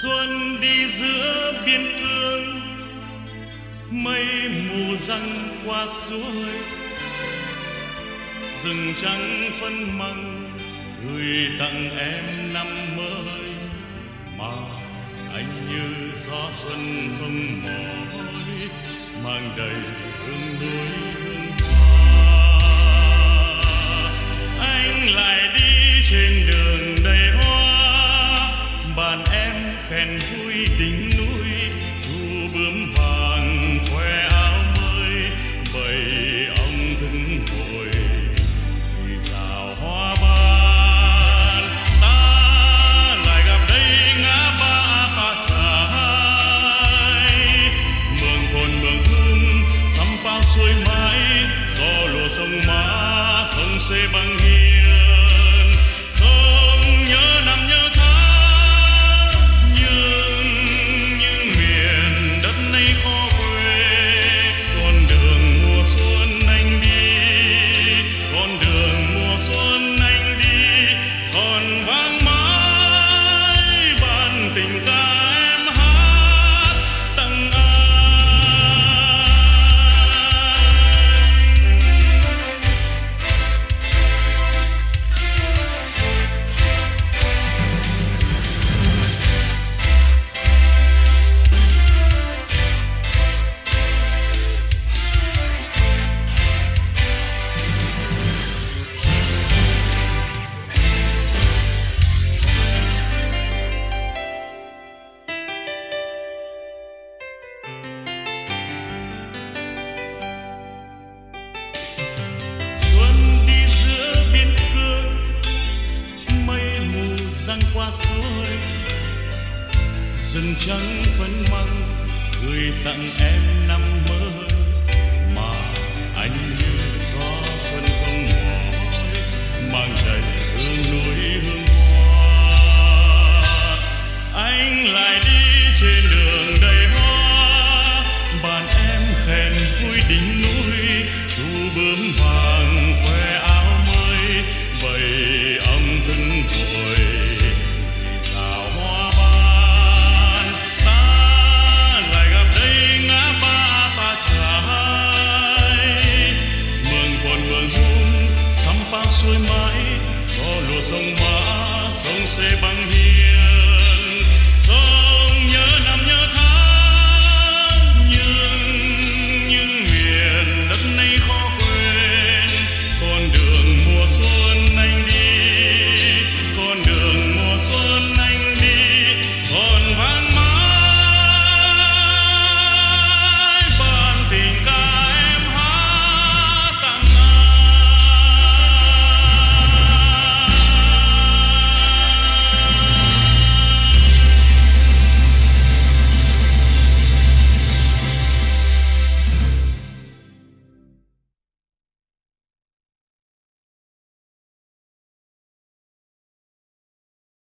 Xuân đi giữa biên cương, mây mù giăng qua suối, rừng trắng phân măng gửi tặng em năm mới. Mà anh như gió xuân không mỏi, mang đầy hương núi hương hoa. Anh lại đi trên đường đầy hoa, bàn em khen vui đỉnh núi. Chu bướm vàng khoe áo mới, bầy ong thức vội rì rào hoa ban. Ta lại gặp đây ngã ba Pha Chải, mường hồn mường hương sắm bao xuôi mãi. Gió lùa sông Má, sông Xê băng hiền, không nhớ năm nhớ tháng, nhưng miền đất này khó quê. Con đường mùa xuân anh đi, con đường mùa xuân anh đi, còn vang mãi bản tình ca em hát tặng anh. Xuân đi giữa biên cương, mây mù giăng qua suối, rừng trắng phấn măng gửi tặng em năm mới. Mà anh như gió xuân không mỏi, mang đầy hương núi hương hoa. Anh lại đi trên đường đầy hoa, bàn em khen vui đỉnh núi.